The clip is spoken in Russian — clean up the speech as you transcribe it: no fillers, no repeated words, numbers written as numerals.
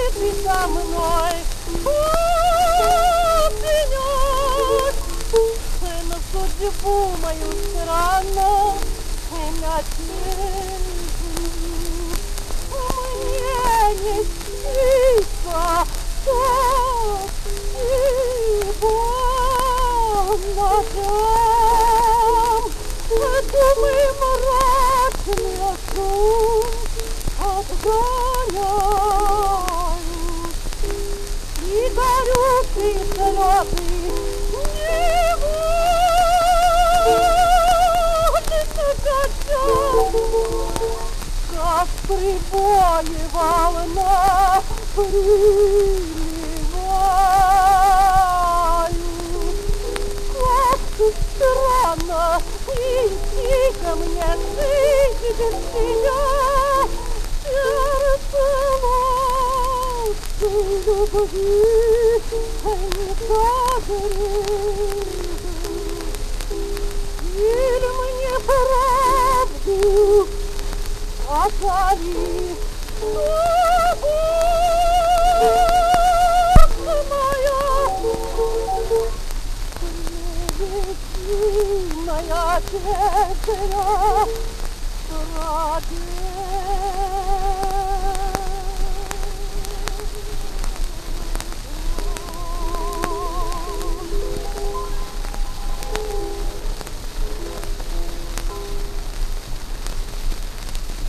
ты со мной, пенёк, на судьбу мою странно начни. Мне не снится, что ты больно там. Думай, мрачный сон отгоняй, и горючие слезы не волнуйся, как прибои волна приливает. Как странно и тихо мне жить без тебя, сердце лучшей любви не согреет. Или мне правду озари, моя песня ради